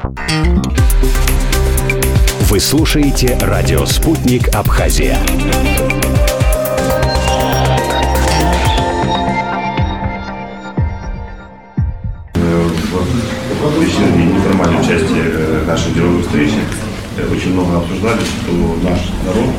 Вы слушаете радио «Спутник Абхазия». В вечерней неформальной части нашей деловой встречи очень много обсуждали, что наш народ,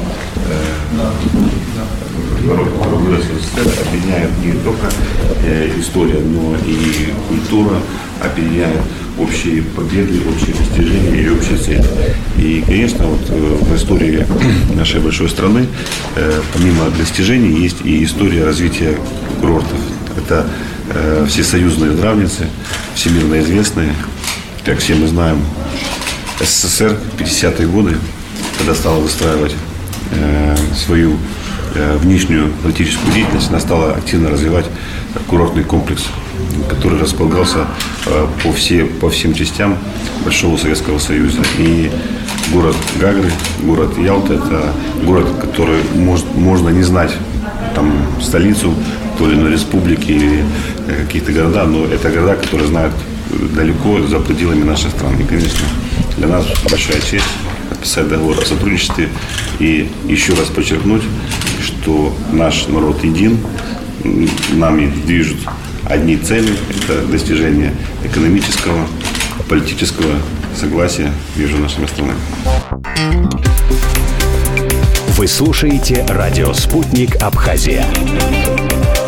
который вырос в СССР, объединяет не только история, но и культура, объединяет общие победы, общие достижения и общие цели. И, конечно, вот в истории нашей большой страны, помимо достижений, есть и история развития курортов. Это всесоюзные здравницы, всемирно известные. Как все мы знаем, СССР в 50-е годы, когда стала выстраивать свою внешнюю политическую деятельность, она стала активно развивать курортный комплекс, который располагался по всем частям Большого Советского Союза. И город Гагры, город Ялта – это город, который можно не знать там столицу той или иной республики или каких-то города, но это города, которые знают далеко за пределами нашей страны. И, конечно, для нас большая честь подписать договор о сотрудничестве и еще раз подчеркнуть, что наш народ един, нами движут одни цели – это достижение экономического, политического согласия между нашими странами. Вы слушаете радио «Спутник Абхазия».